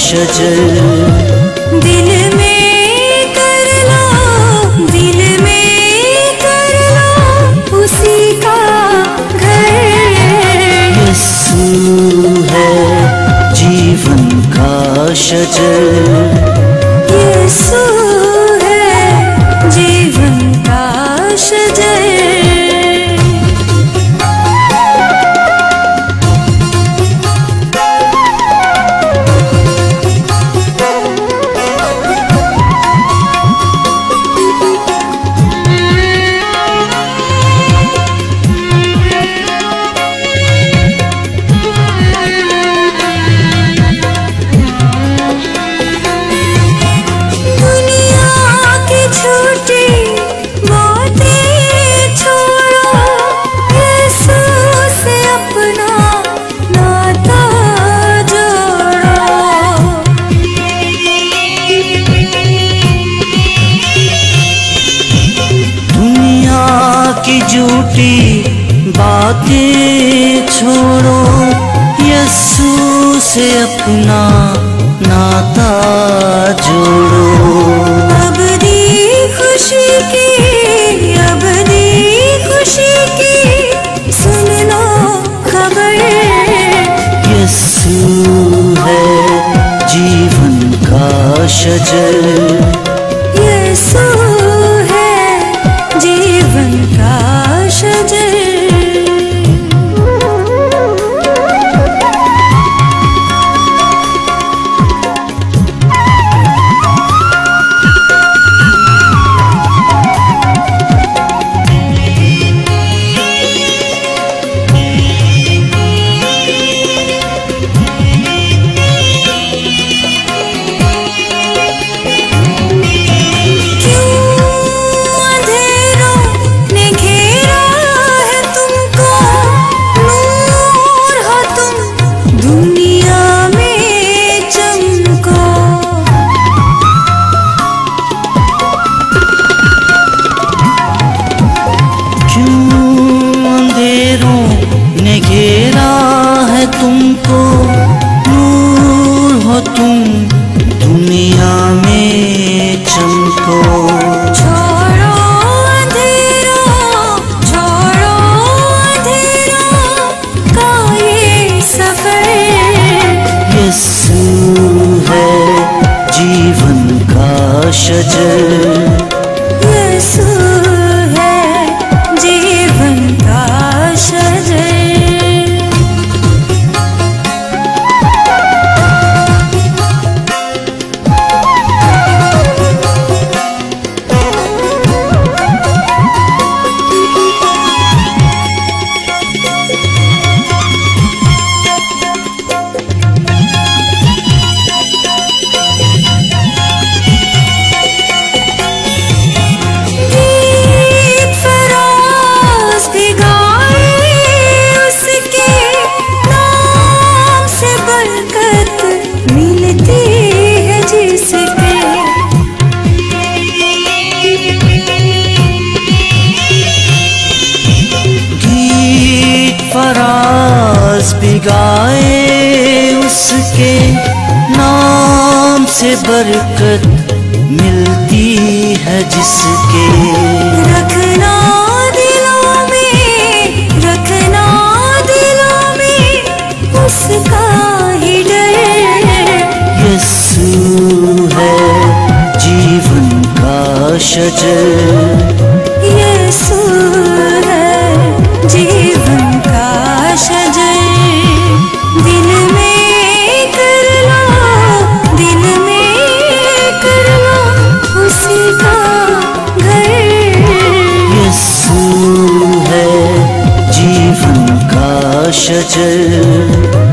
शजर। दिल में कर लो, दिल में कर लो उसी का घर। यीशु है जीवन का शजर। यीशु है जीवन का शजर। झूठी बातें छोड़ो, यीशु से अपना नाता जोड़ो। अबदी खुशी की, अबदी खुशी की सुन लो खबर। यीशु है जीवन का शजर। यीशु है जीवन का शजर। घेरा है तुमको, नूर हो तुम दुनिया में चमको। छोड़ो अंधेरों, छोड़ो अंधेरों का ये सफर। यीशु है जीवन का शजर। यीशु है जीवन का शजर। फराज भी गाए उसके नाम से बरकत मिलती है जिसके। रखना दिलों में, रखना दिलों में उसका ही डर। यीशु है जीवन का शजर। यीशु है जीवन का शजर। दिल में कर लो, दिल में कर लो उसी का घर। यीशु है जीवन का शजर।